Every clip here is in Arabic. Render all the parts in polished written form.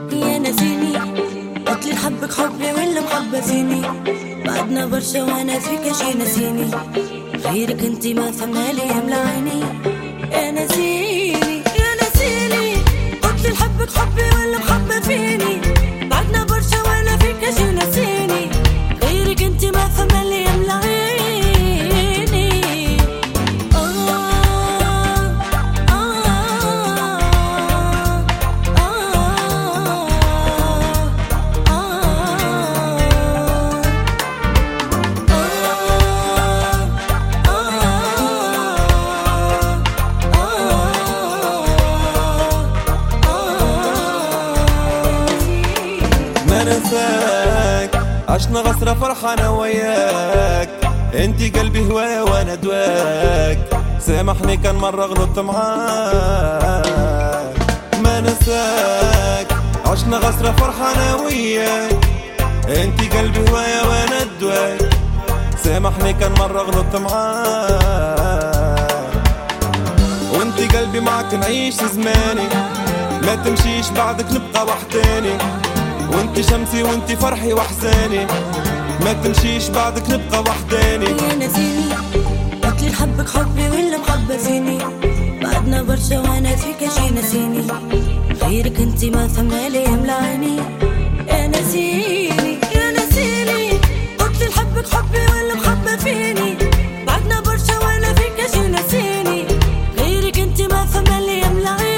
يا ناسيني قلتلي نحبك حبي ولا محبة فيني، بعدنا برشا وانا فيك شي ناسيني، غيرك انتي ما ثمالي يملى عيني. يا ناسيني يا ناسيني قلتلي نحبك حبي ولا محبة فيني، بعدنا برشا وانا فيك شي ناسيني، غيرك انتي ما ثمالي يملى عيني. ننساك عشنا غسرة فرحة وياك، انتي قلبي هواية وانا دواك، سامحني كان مرة غلطت معاك. ما ننساك عشنا غسرة فرحة وياك، انتي قلبي هواية وانا دواك، سامحني كان مرة غلطت معاك. وانتي قلبي معك نعيش زماني، ما تمشيش بعدك نبقى وحداني، وانتي شمسي وانتي فرحي واحزاني، ما تمشيش بعدك نبقى وحداني. يا ناسيني قلتلي نحبك حبي ولا محبة فيني، بعدنا برشا وانا فيك شي ناسيني، غيرك انتي ما ثمالي يملى عيني. يا ناسيني يا ناسيني قلتلي نحبك حبي ولا محبة فيني، بعدنا برشا وانا فيك شي ناسيني، غيرك انتي ما ثمالي يملى عيني.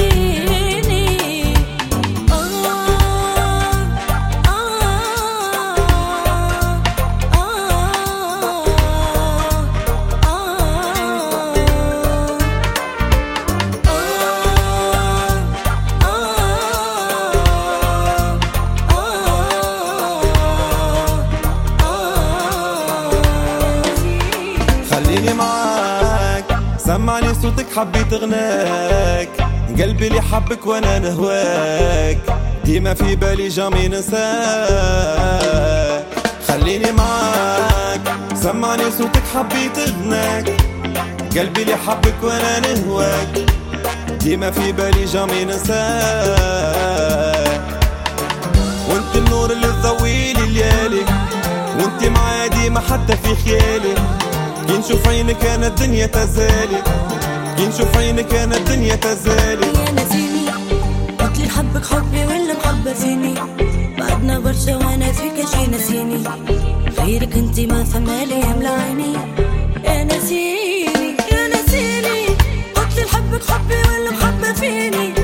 خليني معاك سمعني صوتك حبيت غناك، قلبي اللي حبك وانا نهواك، ديما في بالي جامي ننساك. خليني معاك سمعني صوتك حبيت غناك، قلبي اللي حبك وانا نهواك، ديما في بالي جامي ننساك. وانت النور اللي تضويلي الليالي، وانت معايا ديما حتى في خيالي، كي نشوف عينك انا الدنيا تزالي، كي نشوف عينك انا الدنيا تزالي. يا ناسيني قلتلي نحبك حبي ولا محبة فيني، بعدنا برشا وانا فيك شي ناسيني، غيرك انتي ما ثمالي يملى عيني. يا ناسيني يا ناسيني قلتلي نحبك حبي ولا محبة فيني،